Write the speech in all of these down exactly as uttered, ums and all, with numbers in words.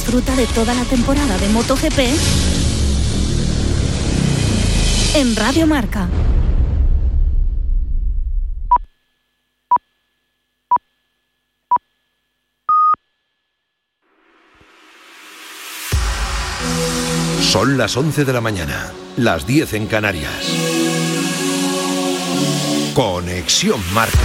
disfruta de toda la temporada de MotoGP en Radio Marca. Son las once de la mañana, las diez en Canarias. Conexión Marca.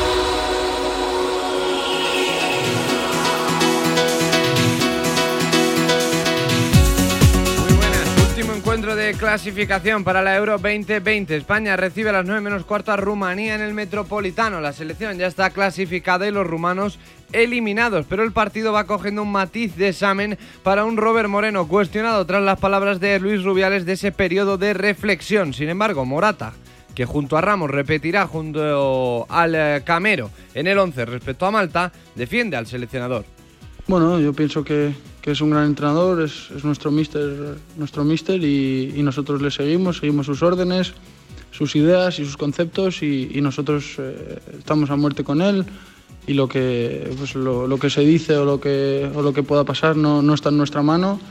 Encuentro de clasificación para la Euro veinte veinte. España recibe a las nueve menos cuarto a Rumanía en el Metropolitano. La selección ya está clasificada y los rumanos eliminados, pero el partido va cogiendo un matiz de examen para un Robert Moreno cuestionado tras las palabras de Luis Rubiales de ese periodo de reflexión. Sin embargo, Morata, que junto a Ramos repetirá junto al Camero en el once respecto a Malta, defiende al seleccionador. Bueno, yo pienso que, que es un gran entrenador, es, es nuestro míster, nuestro míster y, y nosotros le seguimos, seguimos sus órdenes, sus ideas y sus conceptos y, y nosotros eh, estamos a muerte con él y lo que, pues lo, lo que se dice o lo que, o lo que pueda pasar no, no está en nuestra mano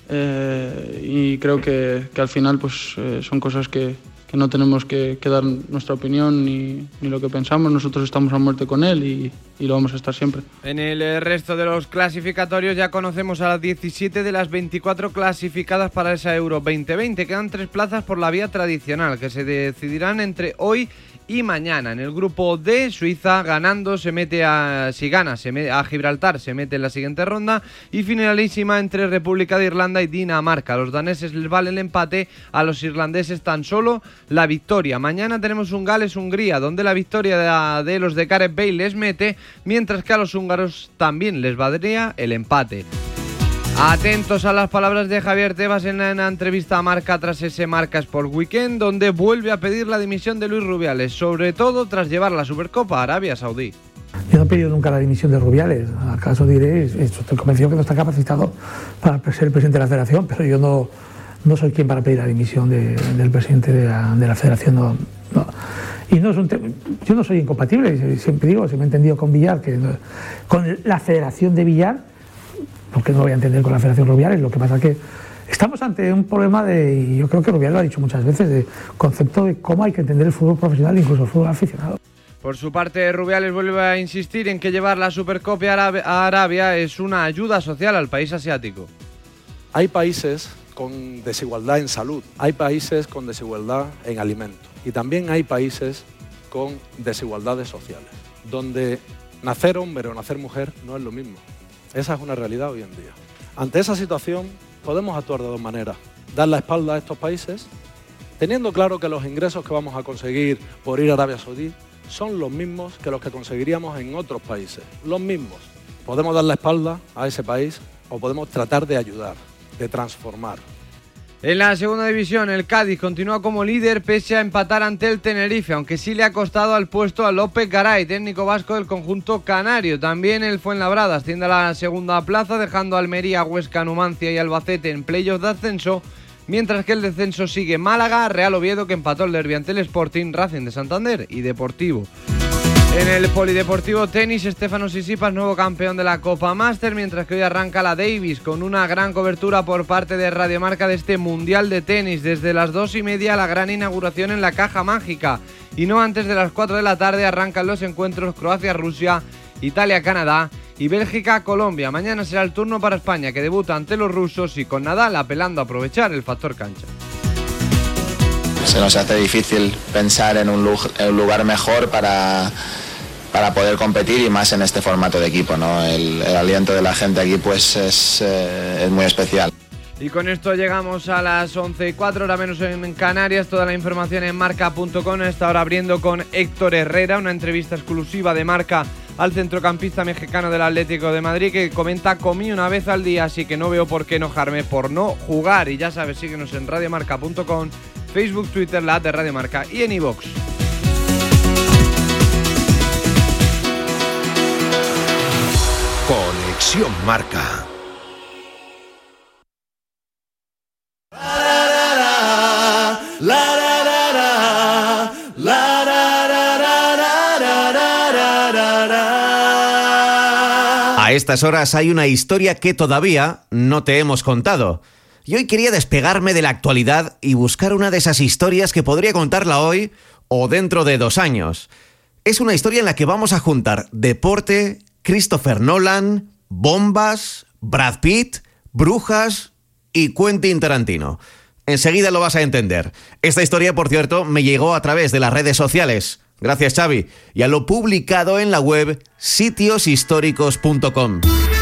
eh, y creo que, que al final pues, eh, son cosas que, que no tenemos que, que dar nuestra opinión ni, ni lo que pensamos. Nosotros estamos a muerte con él y, y lo vamos a estar siempre. En el resto de los clasificatorios ya conocemos a las diecisiete de las veinticuatro clasificadas para esa Euro veinte veinte. Quedan tres plazas por la vía tradicional que se decidirán entre hoy y mañana. En el grupo D, Suiza ganando se mete a, si gana se mete a Gibraltar, se mete en la siguiente ronda, y finalísima entre República de Irlanda y Dinamarca. A los daneses les vale el empate, a los irlandeses tan solo la victoria. Mañana tenemos un Gales-Hungría, donde la victoria de, de los de Gareth Bale les mete, mientras que a los húngaros también les valdría el empate. Atentos a las palabras de Javier Tebas en la entrevista a Marca tras ese Marca Sport Weekend, donde vuelve a pedir la dimisión de Luis Rubiales, sobre todo tras llevar la Supercopa a Arabia Saudí. Yo no he pedido nunca la dimisión de Rubiales, acaso diré, estoy convencido que no está capacitado para ser el presidente de la federación, pero yo no, no soy quien para pedir la dimisión de, del presidente de la, de la federación. No, no. Y no es un tema, yo no soy incompatible, siempre digo, si me he entendido con Villar, que no, con la federación de Villar, porque no lo voy a entender con la Federación Rubiales. Lo que pasa es que estamos ante un problema de, y yo creo que Rubiales lo ha dicho muchas veces, de concepto de cómo hay que entender el fútbol profesional e incluso el fútbol aficionado. Por su parte, Rubiales vuelve a insistir en que llevar la Supercopa a Arabia es una ayuda social al país asiático. Hay países con desigualdad en salud, hay países con desigualdad en alimentos y también hay países con desigualdades sociales, donde nacer hombre o nacer mujer no es lo mismo. Esa es una realidad hoy en día. Ante esa situación podemos actuar de dos maneras. Dar la espalda a estos países, teniendo claro que los ingresos que vamos a conseguir por ir a Arabia Saudí son los mismos que los que conseguiríamos en otros países. Los mismos. Podemos dar la espalda a ese país o podemos tratar de ayudar, de transformar. En la segunda división, el Cádiz continúa como líder pese a empatar ante el Tenerife, aunque sí le ha costado al puesto a López Garay, técnico vasco del conjunto canario. También el Fuenlabrada asciende a la segunda plaza, dejando a Almería, Huesca, Numancia y Albacete en playoff de ascenso, mientras que el descenso sigue Málaga, Real Oviedo, que empató el derbi ante el Sporting, Racing de Santander y Deportivo. En el polideportivo tenis, Estefanos Tsitsipas, nuevo campeón de la Copa Master, mientras que hoy arranca la Davis con una gran cobertura por parte de Radio Marca de este Mundial de Tenis. Desde las dos y media la gran inauguración en la Caja Mágica y no antes de las cuatro de la tarde arrancan los encuentros Croacia-Rusia, Italia-Canadá y Bélgica-Colombia. Mañana será el turno para España, que debuta ante los rusos y con Nadal apelando a aprovechar el factor cancha. Se nos hace difícil pensar en un lugar mejor para, para poder competir y más en este formato de equipo, ¿no? El, el aliento de la gente aquí pues es, eh, es muy especial. Y con esto llegamos a las once y cuatro, hora menos en Canarias. Toda la información en marca punto com. Está ahora abriendo con Héctor Herrera, una entrevista exclusiva de Marca al centrocampista mexicano del Atlético de Madrid, que comenta: comí una vez al día, así que no veo por qué enojarme por no jugar. Y ya sabes, síguenos en radio marca punto com, Facebook, Twitter, la app de Radio Marca y en iVoox. Conexión Marca. estas horas hay una historia que todavía no te hemos contado. Y hoy quería despegarme de la actualidad y buscar una de esas historias que podría contarla hoy o dentro de dos años. Es una historia en la que vamos a juntar deporte, Christopher Nolan, bombas, Brad Pitt, brujas y Quentin Tarantino. Enseguida lo vas a entender. Esta historia, por cierto, me llegó a través de las redes sociales. Gracias, Xavi. Y a lo publicado en la web sitios históricos punto com.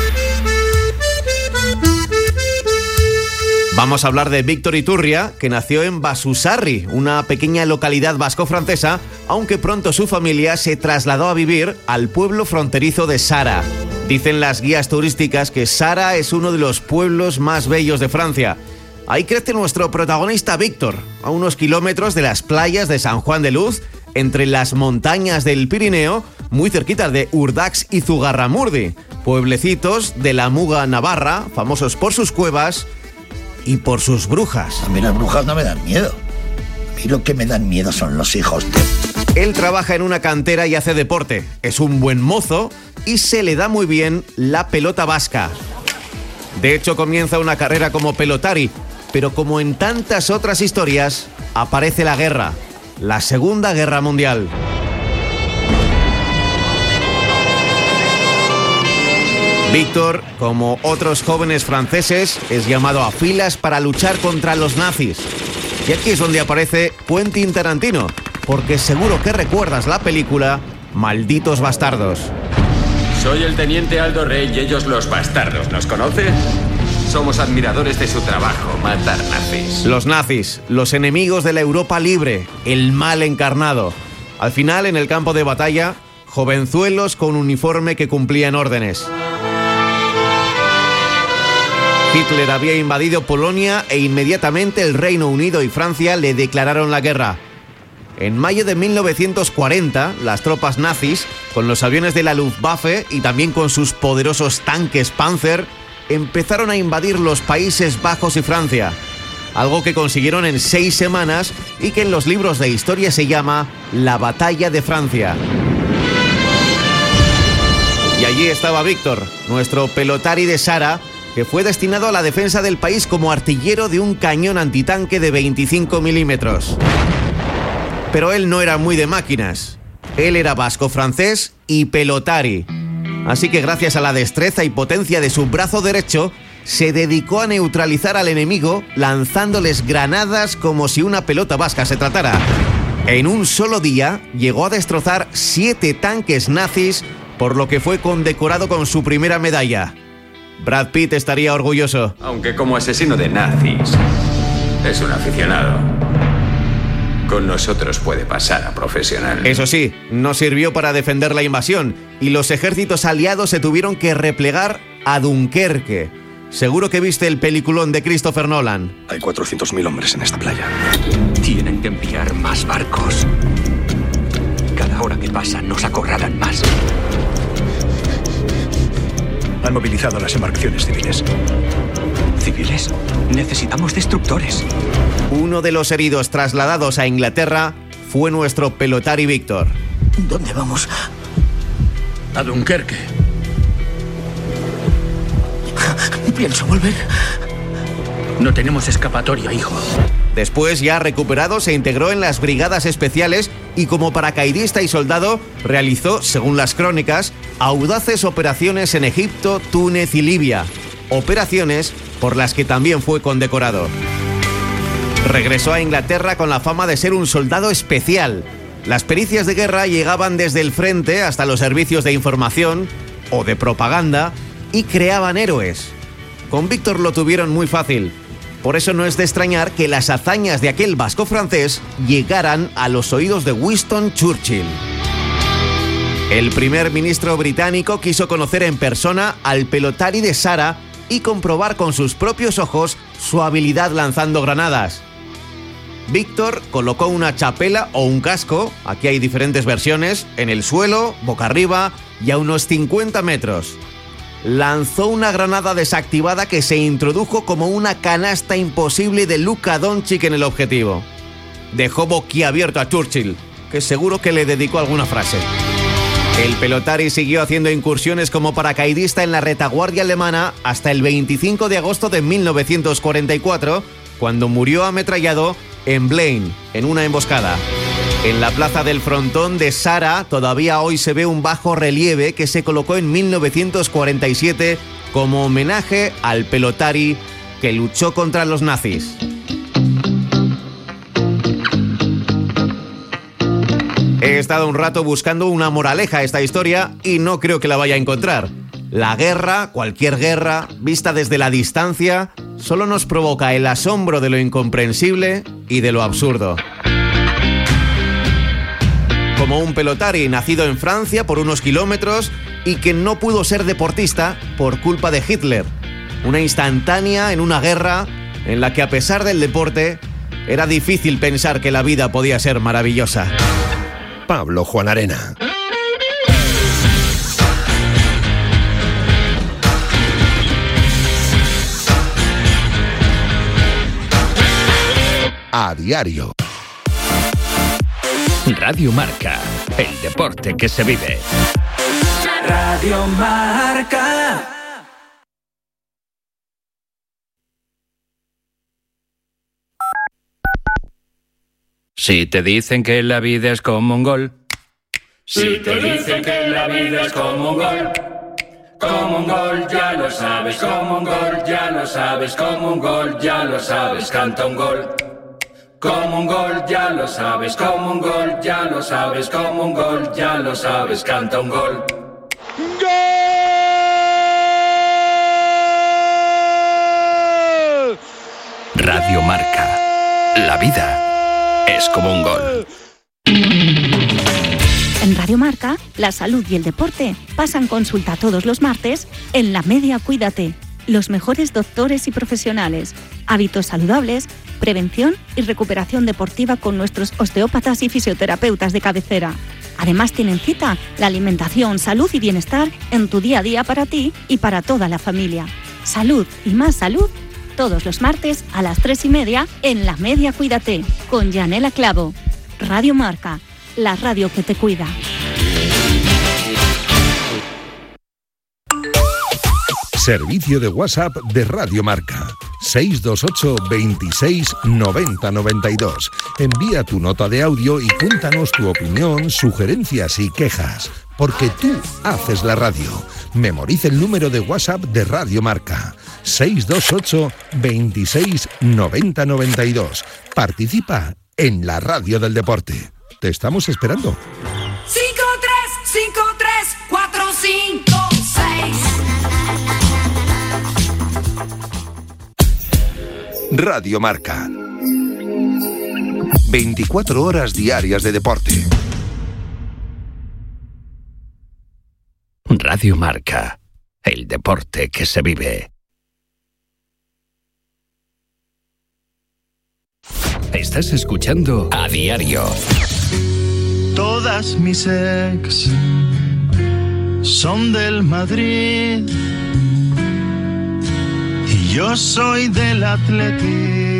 Vamos a hablar de Víctor Iturria, que nació en Basusarri, una pequeña localidad vasco-francesa, aunque pronto su familia se trasladó a vivir al pueblo fronterizo de Sara. Dicen las guías turísticas que Sara es uno de los pueblos más bellos de Francia. Ahí crece nuestro protagonista Víctor, a unos kilómetros de las playas de San Juan de Luz, entre las montañas del Pirineo, muy cerquita de Urdax y Zugarramurdi, pueblecitos de la Muga Navarra, famosos por sus cuevas y por sus brujas. A mí las brujas no me dan miedo. A mí lo que me dan miedo son los hijos de... Él trabaja en una cantera y hace deporte. Es un buen mozo y se le da muy bien la pelota vasca. De hecho, comienza una carrera como pelotari, pero como en tantas otras historias, aparece la guerra, la Segunda Guerra Mundial. Víctor, como otros jóvenes franceses, es llamado a filas para luchar contra los nazis. Y aquí es donde aparece Quentin Tarantino, porque seguro que recuerdas la película Malditos Bastardos. Soy el teniente Aldo Rey y ellos los bastardos. ¿Nos conoce? Somos admiradores de su trabajo, matar nazis. Los nazis, los enemigos de la Europa libre, el mal encarnado. Al final, en el campo de batalla, jovenzuelos con uniforme que cumplían órdenes. Hitler había invadido Polonia e inmediatamente el Reino Unido y Francia le declararon la guerra. En mayo de mil novecientos cuarenta, las tropas nazis, con los aviones de la Luftwaffe y también con sus poderosos tanques Panzer, empezaron a invadir los Países Bajos y Francia, algo que consiguieron en seis semanas y que en los libros de historia se llama la Batalla de Francia. Y allí estaba Víctor, nuestro pelotari de Sara, que fue destinado a la defensa del país como artillero de un cañón antitanque de veinticinco milímetros. Pero él no era muy de máquinas. Él era vasco-francés y pelotari. Así que gracias a la destreza y potencia de su brazo derecho, se dedicó a neutralizar al enemigo lanzándoles granadas como si una pelota vasca se tratara. En un solo día llegó a destrozar siete tanques nazis, por lo que fue condecorado con su primera medalla. Brad Pitt estaría orgulloso. Aunque como asesino de nazis, es un aficionado. Con nosotros puede pasar a profesional. Eso sí, no sirvió para defender la invasión y los ejércitos aliados se tuvieron que replegar a Dunkerque. Seguro que viste el peliculón de Christopher Nolan. Hay cuatrocientos mil hombres en esta playa. Tienen que enviar más barcos. Cada hora que pasa nos acorralan más. Han movilizado las embarcaciones civiles. ¿Civiles? Necesitamos destructores. Uno de los heridos trasladados a Inglaterra fue nuestro pelotari Víctor. ¿Dónde vamos? A Dunkerque. Pienso volver. No tenemos escapatoria, hijo. Después, ya recuperado, se integró en las brigadas especiales y como paracaidista y soldado realizó, según las crónicas, audaces operaciones en Egipto, Túnez y Libia. Operaciones por las que también fue condecorado. Regresó a Inglaterra con la fama de ser un soldado especial. Las pericias de guerra llegaban desde el frente hasta los servicios de información o de propaganda y creaban héroes. Con Víctor lo tuvieron muy fácil. Por eso no es de extrañar que las hazañas de aquel vasco francés llegaran a los oídos de Winston Churchill. El primer ministro británico quiso conocer en persona al pelotari de Sara y comprobar con sus propios ojos su habilidad lanzando granadas. Víctor colocó una chapela o un casco, aquí hay diferentes versiones, en el suelo, boca arriba y a unos cincuenta metros. Lanzó una granada desactivada que se introdujo como una canasta imposible de Luka Doncic en el objetivo. Dejó boquiabierto a Churchill, que seguro que le dedicó alguna frase. El pelotari siguió haciendo incursiones como paracaidista en la retaguardia alemana hasta el veinticinco de agosto de mil novecientos cuarenta y cuatro, cuando murió ametrallado en Blaine, en una emboscada. En la plaza del frontón de Sara todavía hoy se ve un bajo relieve que se colocó en mil novecientos cuarenta y siete como homenaje al pelotari que luchó contra los nazis. He estado un rato buscando una moraleja a esta historia y no creo que la vaya a encontrar. La guerra, cualquier guerra, vista desde la distancia, solo nos provoca el asombro de lo incomprensible y de lo absurdo. Como un pelotari nacido en Francia por unos kilómetros y que no pudo ser deportista por culpa de Hitler. Una instantánea en una guerra en la que, a pesar del deporte, era difícil pensar que la vida podía ser maravillosa. Pablo Juanarena. A diario. Radio Marca, el deporte que se vive. Radio Marca. Si te dicen que la vida es como un gol. Si te dicen que la vida es como un gol. Como un gol, ya lo sabes. Como un gol, ya lo sabes. Como un gol, ya lo sabes. Canta un gol. Como un gol, ya lo sabes. Como un gol, ya lo sabes. Como un gol, ya lo sabes. Canta un gol. ¡Gol! Radio Marca. La vida es como un gol. En Radio Marca, la salud y el deporte pasan consulta todos los martes en La Media Cuídate. Los mejores doctores y profesionales, hábitos saludables, prevención y recuperación deportiva con nuestros osteópatas y fisioterapeutas de cabecera. Además tienen cita la alimentación, salud y bienestar en tu día a día para ti y para toda la familia. Salud y más salud todos los martes a las tres y media en La Media Cuídate con Yanela Clavo. Radio Marca, la radio que te cuida. Servicio de WhatsApp de Radio Marca. seis dos ocho, veintiséis, noventa, noventa y dos. Envía tu nota de audio y cuéntanos tu opinión, sugerencias y quejas. Porque tú haces la radio. Memoriza el número de WhatsApp de Radio Marca. seis dos ocho, veintiséis, noventa, noventa y dos. Participa en la radio del deporte. Te estamos esperando. cinco tres cinco tres cuatro cinco seis. Radio Marca. veinticuatro horas diarias de deporte. Radio Marca, el deporte que se vive. Estás escuchando A Diario. Todas mis ex son del Madrid y yo soy del Athletic.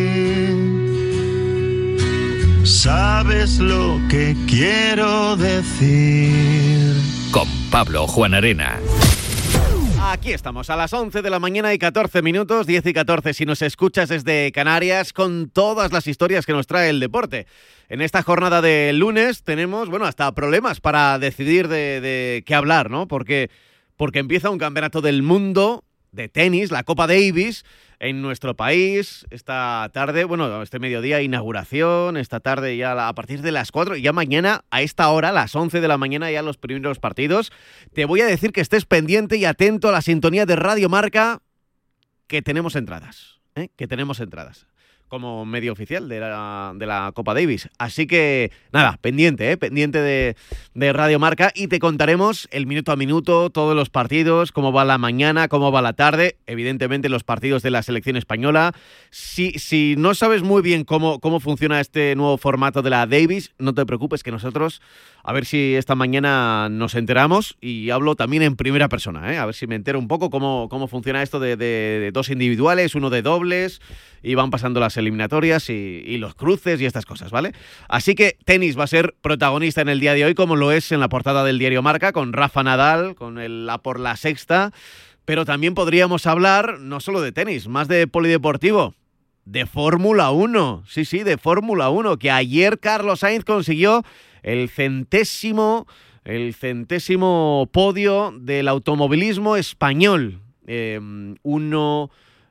¿Sabes lo que quiero decir? Con Pablo Juanarena. Aquí estamos, a las once de la mañana y catorce minutos, diez y catorce si nos escuchas desde Canarias, con todas las historias que nos trae el deporte. En esta jornada de lunes tenemos, bueno, hasta problemas para decidir de, de qué hablar, ¿no? Porque, porque empieza un campeonato del mundo de tenis, la Copa Davis, en nuestro país. Esta tarde, bueno, este mediodía, inauguración, esta tarde ya a partir de las cuatro, y ya mañana a esta hora, a las once de la mañana, ya los primeros partidos. Te voy a decir que estés pendiente y atento a la sintonía de Radio Marca, que tenemos entradas, ¿eh? que tenemos entradas como medio oficial de la, de la Copa Davis. Así que, nada, pendiente, ¿eh? pendiente de, de Radio Marca, y te contaremos el minuto a minuto, todos los partidos, cómo va la mañana, cómo va la tarde, evidentemente los partidos de la selección española. Si, si no sabes muy bien cómo, cómo funciona este nuevo formato de la Davis, no te preocupes, que nosotros, a ver si esta mañana nos enteramos, y hablo también en primera persona, ¿eh? a ver si me entero un poco cómo, cómo funciona esto de, de, de dos individuales, uno de dobles, y van pasando las eliminatorias y, y los cruces y estas cosas, ¿vale? Así que tenis va a ser protagonista en el día de hoy, como lo es en la portada del diario Marca, con Rafa Nadal, con el A por la sexta, pero también podríamos hablar no solo de tenis, más de polideportivo, de Fórmula uno, sí, sí, de Fórmula uno, que ayer Carlos Sainz consiguió el centésimo, el centésimo podio del automovilismo español. Eh, uno,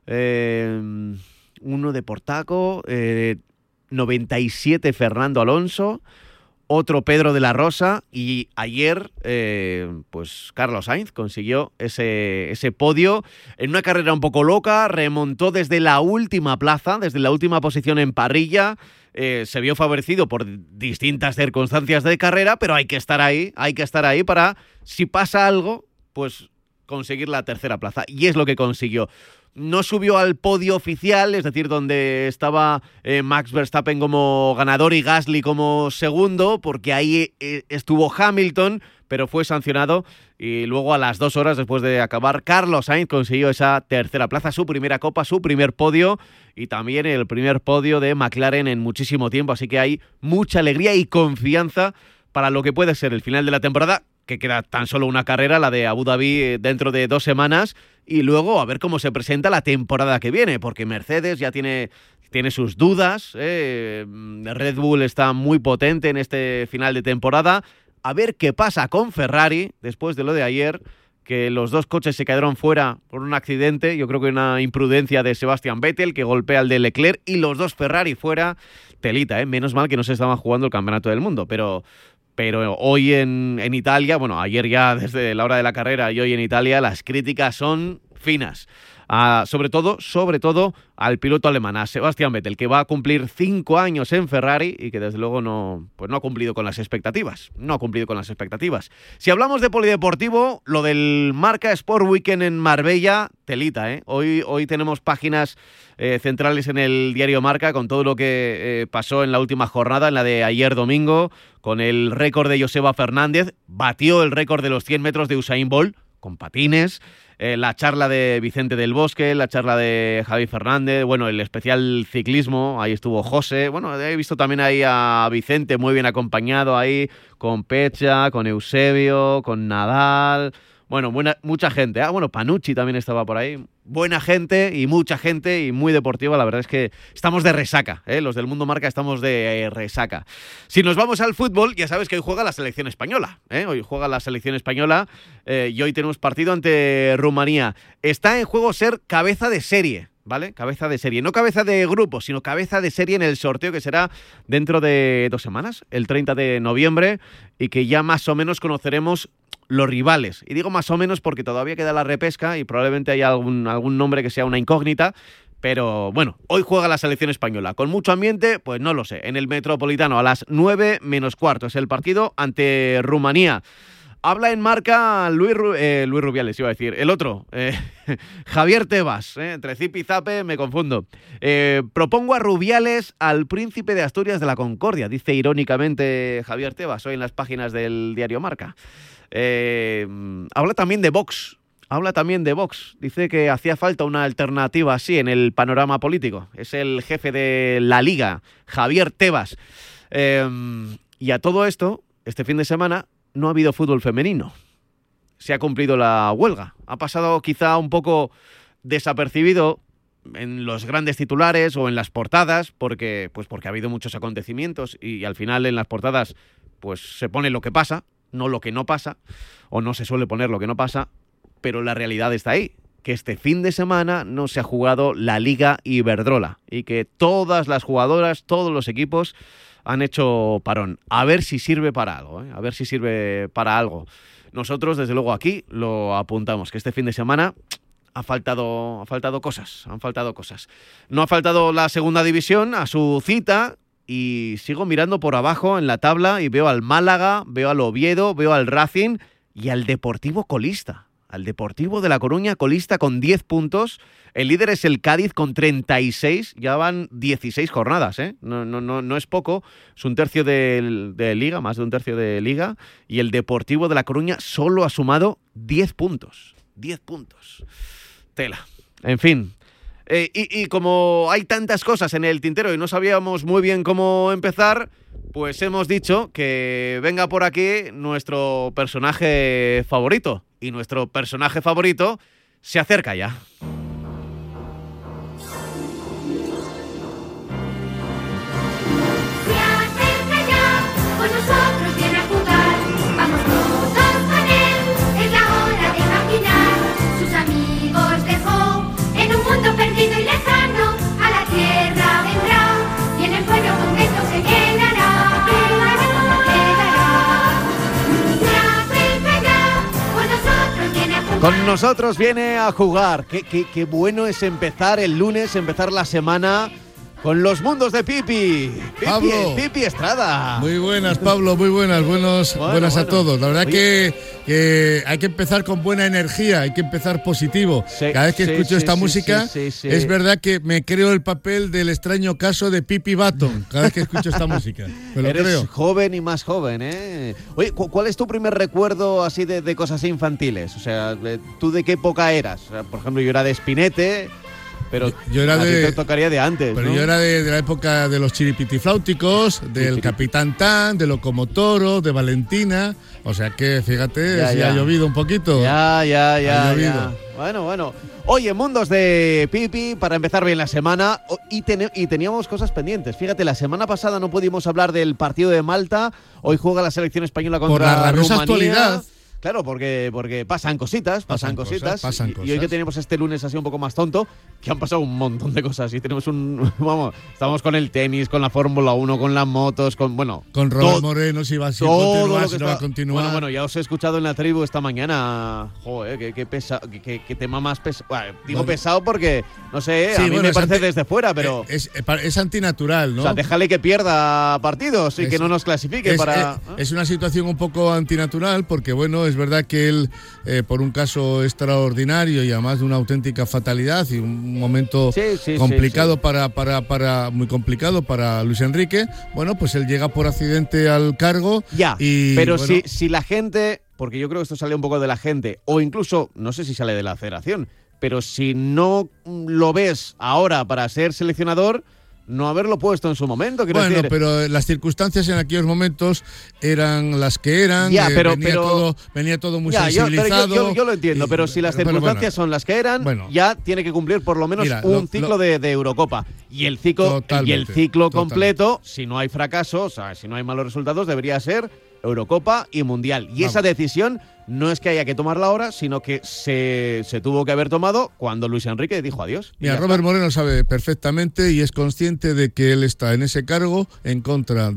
eh, uno de Portaco, eh, noventa y siete Fernando Alonso, otro Pedro de la Rosa, y ayer eh, pues Carlos Sainz consiguió ese, ese podio en una carrera un poco loca, remontó desde la última plaza, desde la última posición en parrilla. Eh, se vio favorecido por distintas circunstancias de carrera, pero hay que estar ahí, hay que estar ahí para, si pasa algo, pues conseguir la tercera plaza, y es lo que consiguió. No subió al podio oficial, es decir, donde estaba eh, Max Verstappen como ganador y Gasly como segundo, porque ahí eh, estuvo Hamilton, pero fue sancionado, y luego a las dos horas después de acabar, Carlos Sainz consiguió esa tercera plaza, su primera copa, su primer podio, y también el primer podio de McLaren en muchísimo tiempo, así que hay mucha alegría y confianza para lo que puede ser el final de la temporada, que queda tan solo una carrera, la de Abu Dhabi, dentro de dos semanas, y luego a ver cómo se presenta la temporada que viene, porque Mercedes ya tiene, tiene sus dudas, ¿eh? Red Bull está muy potente en este final de temporada, a ver qué pasa con Ferrari, después de lo de ayer, que los dos coches se quedaron fuera por un accidente, yo creo que una imprudencia de Sebastian Vettel, que golpea al de Leclerc, y los dos Ferrari fuera, telita, ¿eh? Menos mal que no se estaban jugando el campeonato del mundo, pero... Pero hoy en, en Italia, bueno, ayer ya desde la hora de la carrera y hoy en Italia, las críticas son finas. Uh, sobre todo, sobre todo al piloto alemán, a Sebastian Vettel, que va a cumplir cinco años en Ferrari y que desde luego no, pues no ha cumplido con las expectativas. No ha cumplido con las expectativas. Si hablamos de polideportivo, lo del Marca Sport Weekend en Marbella, telita, ¿eh? Hoy, hoy tenemos páginas eh, centrales en el diario Marca con todo lo que eh, pasó en la última jornada, en la de ayer domingo, con el récord de Joseba Fernández, batió el récord de los cien metros de Usain Bolt con patines. Eh, la charla de Vicente del Bosque, la charla de Javi Fernández, bueno, el especial ciclismo, ahí estuvo José, bueno, he visto también ahí a Vicente muy bien acompañado ahí, con Pecha, con Eusebio, con Nadal, bueno, buena, mucha gente, ah, bueno, Panucci también estaba por ahí, buena gente y mucha gente y muy deportiva, la verdad es que estamos de resaca, ¿eh? Los del Mundo Marca estamos de eh, resaca. Si nos vamos al fútbol, ya sabes que hoy juega la selección española, ¿eh? Hoy juega la selección española eh, y hoy tenemos partido ante Rumanía. Está en juego ser cabeza de serie, ¿vale? Cabeza de serie, no cabeza de grupo, sino cabeza de serie en el sorteo que será dentro de dos semanas, el treinta de noviembre, y que ya más o menos conoceremos los rivales. Y digo más o menos porque todavía queda la repesca y probablemente haya algún, algún nombre que sea una incógnita, pero bueno, hoy juega la selección española. ¿Con mucho ambiente? Pues no lo sé. En el Metropolitano a las nueve menos cuarto es el partido ante Rumanía. Habla en Marca Luis, eh, Luis Rubiales, iba a decir. El otro, eh, Javier Tebas. Eh, entre Zip y Zape me confundo. Eh, propongo a Rubiales al príncipe de Asturias de la Concordia, dice irónicamente Javier Tebas hoy en las páginas del diario Marca. Eh, habla también de Vox. Habla también de Vox. Dice que hacía falta una alternativa así en el panorama político. Es el jefe de la Liga, Javier Tebas. Eh, y a todo esto, este fin de semana, no ha habido fútbol femenino. Se ha cumplido la huelga. Ha pasado quizá un poco desapercibido en los grandes titulares o en las portadas, porque, pues porque ha habido muchos acontecimientos y al final en las portadas pues se pone lo que pasa, no lo que no pasa, o no se suele poner lo que no pasa, pero la realidad está ahí, que este fin de semana no se ha jugado la Liga Iberdrola y que todas las jugadoras, todos los equipos han hecho parón. A ver si sirve para algo, ¿eh? A ver si sirve para algo. Nosotros, desde luego, aquí lo apuntamos, que este fin de semana ha faltado, ha faltado cosas, han faltado cosas. No ha faltado la segunda división a su cita y sigo mirando por abajo en la tabla y veo al Málaga, veo al Oviedo, veo al Racing y al Deportivo colista. Al Deportivo de La Coruña colista con diez puntos. El líder es el Cádiz con treinta y seis. Ya van dieciséis jornadas, ¿eh? No, no, no, no es poco. Es un tercio de, de Liga, más de un tercio de Liga. Y el Deportivo de La Coruña solo ha sumado diez puntos. diez puntos. Tela. En fin. Eh, y, y como hay tantas cosas en el tintero y no sabíamos muy bien cómo empezar, pues hemos dicho que venga por aquí nuestro personaje favorito. Y nuestro personaje favorito se acerca ya. Con nosotros viene a jugar. Qué, qué, qué bueno es empezar el lunes, empezar la semana con los mundos de Pipi. Pipi, Pablo. Pipi Estrada. Muy buenas, Pablo, muy buenas. Buenos, bueno, buenas bueno. a todos. La verdad Oye. que, que hay que empezar con buena energía, hay que empezar positivo. Sí, Cada vez que sí, escucho sí, esta sí, música, sí, sí, sí. es verdad que me creo el papel del extraño caso de Pipi Batton. Cada vez que escucho esta música. Me lo Eres creo. joven y más joven, ¿eh? Oye, ¿cu- ¿cuál es tu primer recuerdo así de, de cosas infantiles? O sea, de- ¿tú de qué época eras? O sea, por ejemplo, yo era de Spinete, pero Yo era a ti de- te tocaría de antes, Pero ¿no? yo era de, de la época de los chiripitifláuticos, del Chiripi- Capitán Tan, de Locomotoro, de Valentina. O sea que, fíjate, Ya, si ya. ha llovido un poquito. Ya, ya, ya, Ha llovido. ya. Bueno, bueno. Oye, mundos de Pipi, para empezar bien la semana. O- Y, tene- y teníamos cosas pendientes. Fíjate, la semana pasada no pudimos hablar del partido de Malta. Hoy juega la selección española contra Por la rabiosa Rumanía. actualidad. Claro, porque, porque pasan cositas, pasan, Pasan cosas, cositas. pasan y, y hoy cosas. que tenemos este lunes así un poco más tonto, que han pasado un montón de cosas. Y tenemos un. Vamos, estamos con el tenis, con la Fórmula uno, con las motos, con. Bueno. Con Robert todo- Moreno, si va a todo continuar, lo si que no va a está- continuar. Bueno, bueno, ya os he escuchado en la tribu esta mañana. Joder, qué, qué, pesa, qué, qué- qué tema más pesado. Bueno, digo Bueno. pesado porque, no sé, Sí, a mí bueno, me es parece anti- desde fuera, pero. Es, es antinatural, ¿no? O sea, déjale que pierda partidos y Es- que no nos clasifique es, para. es- es una situación un poco antinatural porque, bueno, es verdad que él, eh, por un caso extraordinario y además de una auténtica fatalidad y un momento Sí, sí, complicado sí, sí. Para, para, para, muy complicado para Luis Enrique, bueno, pues él llega por accidente al cargo. Ya, y, pero bueno, si, si la gente, porque yo creo que esto sale un poco de la gente, o incluso, no sé si sale de la federación, pero si no mm, lo ves ahora para ser seleccionador, no haberlo puesto en su momento, quiero Bueno, decir. pero las circunstancias en aquellos momentos eran las que eran. Ya, eh, pero- venía, pero- todo, venía todo muy Ya, yo, pero yo- sensibilizado. yo, yo lo entiendo, y- pero si las pero circunstancias bueno, son las que eran, Bueno. ya tiene que cumplir por lo menos Mira, un lo- ciclo lo- de, de Eurocopa. Y el ciclo, Totalmente, y el ciclo totalmente. completo, si no hay fracasos, o sea, si no hay malos resultados, debería ser Eurocopa y Mundial. Y esa decisión no es que haya que tomarla ahora, sino que se, se tuvo que haber tomado cuando Luis Enrique dijo adiós. Y Mira, ya Robert Moreno sabe perfectamente y es consciente de que él está en ese cargo en contra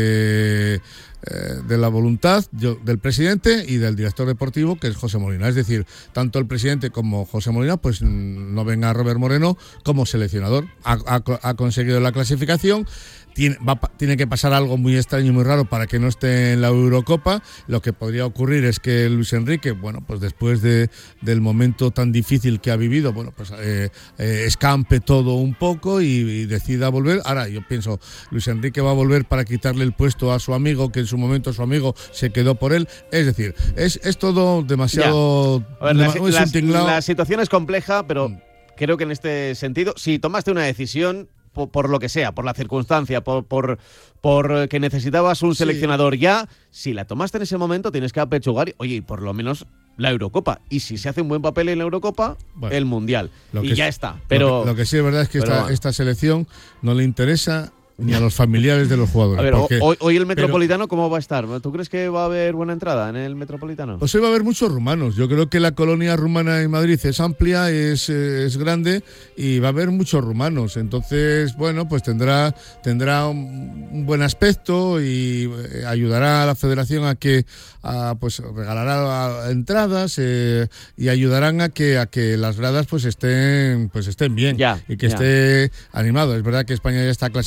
de, eh, de la voluntad yo- del presidente y del director deportivo, que es José Molina. Es decir, tanto el presidente como José Molina pues mm, no ven a Robert Moreno como seleccionador. Ha, ha- ha conseguido la clasificación. Tiene, va, pa- tiene que pasar algo muy extraño y muy raro para que no esté en la Eurocopa. Lo que podría ocurrir es que Luis Enrique, bueno, pues después de, del momento tan difícil que ha vivido, bueno, pues eh, eh, escampe todo un poco y, y decida volver. Ahora, yo pienso, Luis Enrique va a volver para quitarle el puesto a su amigo, que en su momento su amigo se quedó por él. Es decir, es, es todo demasiado... A ver, la, dema- es la- un tinglao. la situación es compleja, pero creo que en este sentido, si tomaste una decisión por, por lo que sea, por la circunstancia, por, por, por que necesitabas un Sí. seleccionador ya, si la tomaste en ese momento tienes que apechugar, y, oye, y por lo menos la Eurocopa. Y si se hace un buen papel en la Eurocopa, Bueno, el Mundial. Lo Y que ya es- está. Pero lo, que, lo que sí es verdad es que pero esta, bueno. esta selección no le interesa ni a los familiares de los jugadores. A ver, porque- hoy, hoy el pero- Metropolitano, ¿cómo va a estar? ¿Tú crees que va a haber buena entrada en el Metropolitano? Pues hoy va a haber muchos rumanos. Yo creo que la colonia rumana en Madrid es amplia, es, eh, es grande y va a haber muchos rumanos. Entonces, bueno, pues tendrá, tendrá un, un buen aspecto y eh, ayudará a la federación a que, a, pues regalará entradas eh, y ayudarán a que, a que las gradas pues estén, pues estén bien Ya, y que ya. esté animado. Es verdad que España ya está clasificada,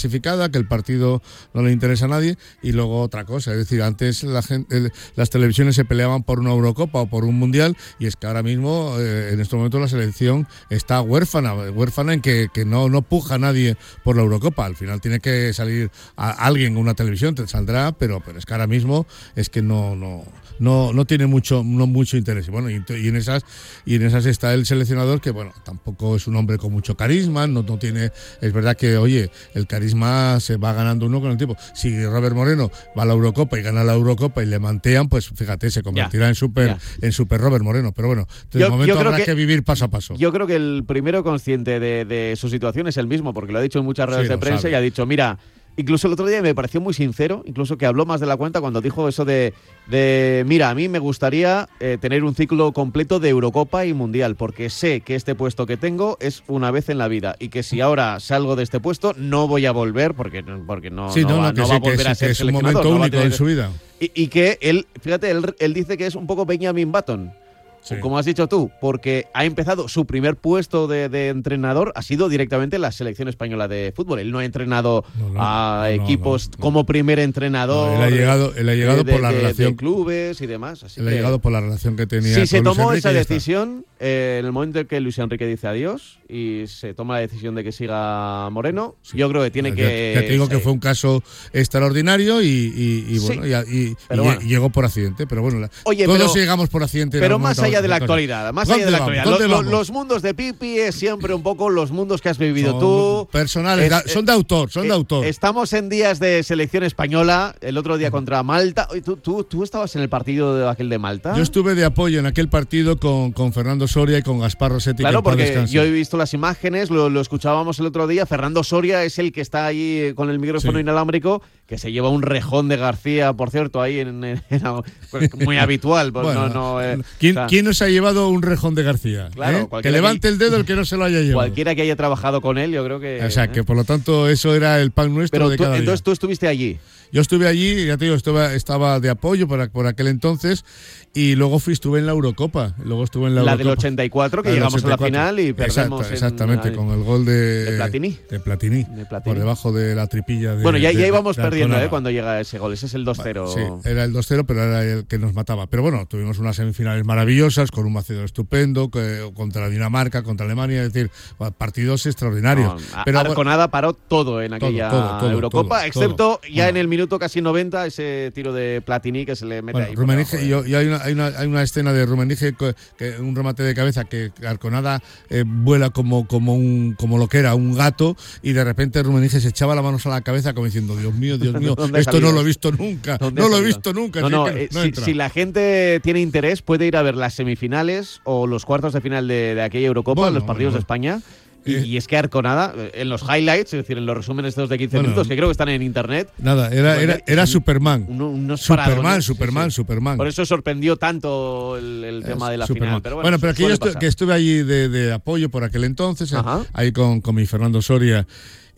nada, que el partido no le interesa a nadie, y luego otra cosa, es decir, antes la gente, el, las televisiones se peleaban por una Eurocopa o por un Mundial, y es que ahora mismo, eh, en este momento la selección está huérfana, huérfana en que, que no, no puja a nadie por la Eurocopa. Al final tiene que salir a alguien en una televisión, te saldrá, pero, pero es que ahora mismo es que no, no, no, no tiene mucho, no mucho interés. Y bueno, y, y en esas, y en esas está el seleccionador, que bueno, tampoco es un hombre con mucho carisma, no, no tiene, es verdad que, oye, el carisma se va ganando uno con el tiempo. Si Robert Moreno va a la Eurocopa y gana la Eurocopa y le mantean, pues fíjate, se convertirá ya, en super, en super Robert Moreno. Pero bueno, de yo, momento yo habrá que, que vivir paso a paso. Yo creo que el primero consciente de, de su situación es el mismo, porque lo ha dicho en muchas ruedas sí, de prensa sabe. Y ha dicho, mira, incluso el otro día me pareció muy sincero, incluso que habló más de la cuenta cuando dijo eso de, de mira, a mí me gustaría eh, tener un ciclo completo de Eurocopa y Mundial, porque sé que este puesto que tengo es una vez en la vida y que si ahora salgo de este puesto no voy a volver porque, porque no, sí, no, no, va, no no sí, va a volver que a sí, ser es un seleccionador. momento no único tener, en su vida. Y, y que él, fíjate, él, él dice que es un poco Benjamin Button. Sí. Como has dicho tú, porque ha empezado su primer puesto de, de entrenador, ha sido directamente en la selección española de fútbol. Él no ha entrenado no, no, a no, equipos no, no, como primer entrenador. No, él ha llegado, él ha llegado de, por la de, relación. De clubes y demás. Así él que, ha llegado por la relación que tenía. Si con se Luis tomó Enrique, esa decisión, eh, en el momento en que Luis Enrique dice adiós y se toma la decisión de que siga Moreno, sí. yo creo que tiene ya, que. Ya te digo sí. que fue un caso extraordinario y, y, y bueno, sí. y, y, y, bueno, y llegó por accidente. Pero bueno, Oye, todos pero, llegamos por accidente. Pero más allá de la actualidad. Más allá de la actualidad. Lo, lo, los mundos de Pipi es siempre un poco los mundos que has vivido son tú. Personales, es, son de autor, son eh, de autor. Estamos en días de selección española, el otro día contra Malta. ¿Tú, tú, tú estabas en el partido de aquel de Malta? Yo estuve de apoyo en aquel partido con, con Fernando Soria y con Gaspar Rossetti. Claro, porque yo he visto las imágenes, lo, lo escuchábamos el otro día. Fernando Soria es el que está ahí con el micrófono sí. inalámbrico, que se lleva un rejón de García, por cierto, ahí en, en, en, en muy habitual. Pues bueno, no, no, eh, ¿quién, o sea, ¿Quién nos ha llevado un rejón de García? Claro, ¿eh? Que levante el dedo el que no se lo haya llevado. Cualquiera que haya trabajado con él, yo creo que. O sea, ¿eh? que por lo tanto eso era el pan nuestro Pero de tú, cada entonces día. tú estuviste allí. Yo estuve allí, ya te digo, estaba, estaba de apoyo por, por aquel entonces y luego fui, estuve en la Eurocopa. Luego estuve en la, la Eurocopa. del ochenta y cuatro, que llegamos ochenta y cuatro. A la final y perdemos. Exacto, exactamente, en, con el gol de, de Platini. De Platini, de Platini. Por debajo de la tripilla de. Bueno, ya, de, ya íbamos de perdiendo ¿eh? cuando llega ese gol. Ese es el dos cero. Sí, era el dos cero, pero era el que nos mataba. Pero bueno, tuvimos unas semifinales maravillosas, con un Macedo estupendo, que, contra Dinamarca, contra Alemania, es decir, partidos extraordinarios. No, pero Arconada paró todo en aquella todo, todo, todo, Eurocopa, todo, excepto todo. ya bueno. en el minuto casi noventa, ese tiro de Platini que se le mete bueno, ahí. Rummenigge, y, y hay, una, hay, una, hay una escena de Rummenigge, que, que un remate de cabeza que Arconada eh, vuela como, como, un, como lo que era, un gato, y de repente Rummenigge se echaba las manos a la cabeza como diciendo, Dios mío, Dios mío, esto no lo he visto nunca, no lo he visto nunca. No, no, eh, no si, si la gente tiene interés, puede ir a ver las semifinales o los cuartos de final de, de aquella Eurocopa, bueno, los partidos bueno. de España. Y, y es que Arconada, en los highlights, es decir, en los resúmenes estos de quince bueno, minutos, que creo que están en internet. Nada, era, era, era Superman. Un, unos Superman, Superman, sí, sí. Superman. Por eso sorprendió tanto el, el tema de la Superman. final. Pero bueno, bueno pero aquí yo estu que estuve allí de, de apoyo por aquel entonces, Ajá. ahí con, con mi Fernando Soria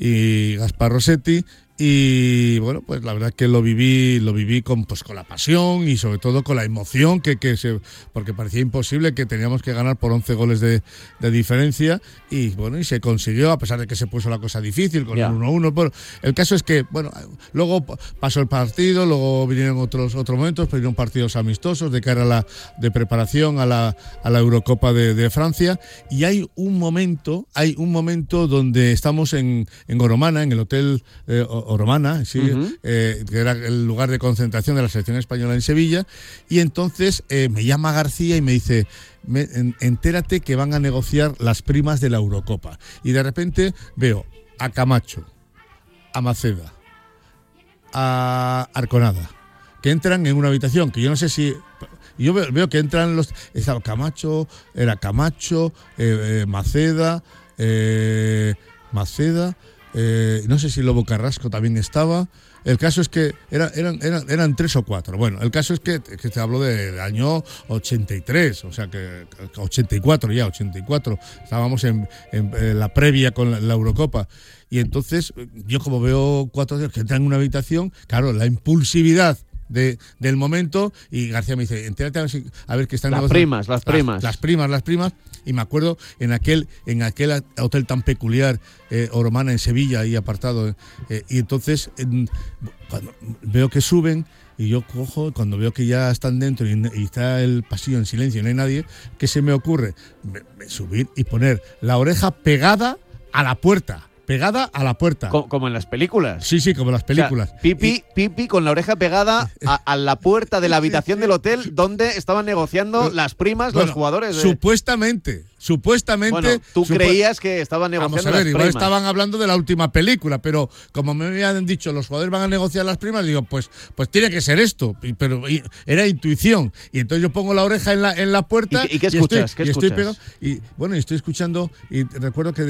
y Gaspar Rossetti. Y bueno, pues la verdad que lo viví, lo viví con, pues, con la pasión y sobre todo con la emoción que, que se, porque parecía imposible que teníamos que ganar por once goles de, de diferencia y bueno, y se consiguió a pesar de que se puso la cosa difícil con yeah. el uno uno. Bueno, el caso es que bueno, luego pasó el partido, luego vinieron otros otros momentos, vinieron partidos amistosos de cara a la de preparación a la a la Eurocopa de, de Francia y hay un momento, hay un momento donde estamos en en Oromana, en el hotel eh, Oromana, sí, uh-huh. eh, que era el lugar de concentración de la selección española en Sevilla, y entonces eh, me llama García y me dice, me, en, entérate que van a negociar las primas de la Eurocopa, y de repente veo a Camacho, a Maceda, a Arconada, que entran en una habitación, que yo no sé si... Yo veo, veo que entran los... Estaba Camacho, era Camacho, eh, eh, Maceda, eh, Maceda... Eh, no sé si Lobo Carrasco también estaba. El caso es que era, eran, eran, eran tres o cuatro. Bueno, el caso es que, que te hablo del año ochenta y tres, o sea que ochenta y cuatro ya, ochenta y cuatro. Estábamos en, en, en la previa con la, la Eurocopa. Y entonces, yo como veo cuatro días que entran en una habitación, claro, la impulsividad de, del momento, y García me dice, entérate a ver, si, a ver qué están las negociando. primas, las primas. Las, las primas, las primas, y me acuerdo en aquel, en aquel hotel tan peculiar, eh, Oromana en Sevilla, ahí apartado, eh, y entonces en, cuando veo que suben, y yo cojo, cuando veo que ya están dentro y, y está el pasillo en silencio y no hay nadie, ¿qué se me ocurre? Me, me subir y poner la oreja pegada a la puerta. Pegada a la puerta. Co- como en las películas. Sí, sí, como en las películas. O sea, pipi, y, pipi con la oreja pegada a, a la puerta de la habitación del hotel donde estaban negociando las primas bueno, los jugadores. De... Supuestamente, supuestamente... Bueno, tú supu- creías que estaban negociando Vamos a ver, las igual primas. estaban hablando de la última película, pero como me habían dicho los jugadores van a negociar las primas, digo, pues pues tiene que ser esto. Pero y, era intuición. Y entonces yo pongo la oreja en la, en la puerta... ¿Y, y qué escuchas? Y estoy, ¿Qué y estoy escuchas? pegado, y bueno, y estoy escuchando, y recuerdo que